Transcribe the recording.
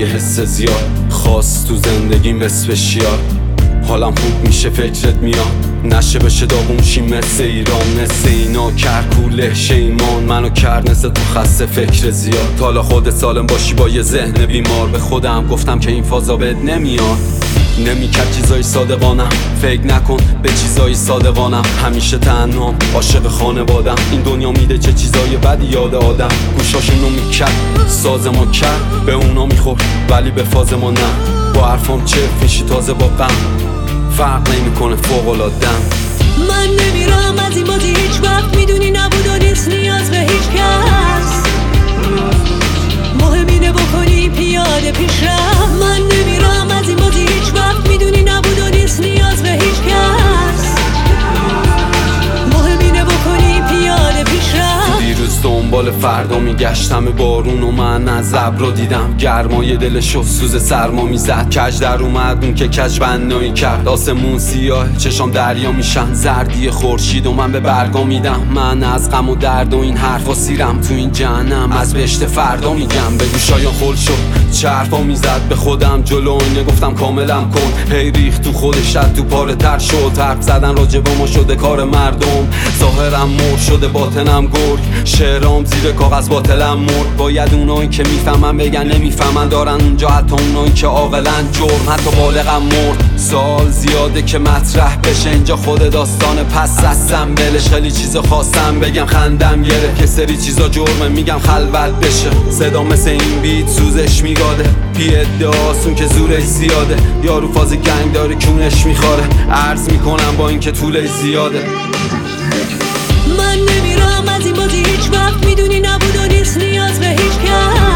یه حس زیاد خاص تو زندگیم اسپشیال. حالم خوب میشه فکرت میاد، نشه بشه داغونشی مثل ایران. مثل اینا کرکوله شیمان منو کرد مثل تو خسته فکر زیاد. حالا خودت سالم باشی با یه ذهن بیمار، به خودم گفتم که این فازا بهت نمیاد. نمیکرد چیزای صادقانم، فکر نکن به چیزای صادقانم. همیشه تنهام عاشق خانوادم، این دنیا میده چه چیزای بدی یاد آدم. گوشاشونو میکرد ساز ما کرد، به اونا میخورد ولی به فاز ما نه. با حرفام چه میشی تازه با غم، فرق نمیکنه فوق‌العاده‌ام. من نمیرم از این بازی هیچ وقت، میدونی نبود و نیست نیاز به هیچ کس. مهم اینه بکنی پیاده پیش رفت. من نمیرم از این بازی هیچ وقت، میدونی نبود و نیست نیاز به هیچ کس. مهم اینه بکنی پیاده پیش رفت. دیروز دنبال فردا میگشتم بارون و من از ابرو دیدم گرمای دلشو سوز سرما میزد. کج در اومد اون که کج بنایی کرد، آسمون سیاه چشام دریا میشن. زردی خورشید و من به برگا میدم. من از غم و درد و این حرفا سیرم تو این جهنم، از بهشت فردا میگم. به گوشایم خل شد چرفا میزد، به خودم جلو اینه گفتم کاملم کن. هی ریخت تو خودش تو پاره تر شد، حرف زدن راجب ما شده کار مردم. ظاهرم مر شده باطنم گرگ، شعرام زیر کاغذ باطلم مرد. باید اونایی که میفهمن بگن نمیفهمن، دارن اونجا حتی اونایی که عاقلن جرم. حتی بالغم مرد، سال زیاده که مطرح بشه اینجا خود داستان. پس هستم بلش خیلی چیزا خواستم بگم خندم گره، که سری چیزا جرمه میگم خلوت بشه. صدا مثل این بیت سوزش میگاده، بی ادعاست که زورش زیاده. یارو فاز گنگ داره کونش میخواره، عرض میکنم با اینکه طولش زیاده. من نمیرم از این بازی هیچ وقت، میدونی نبود و نیست نیاز به هیچ کس.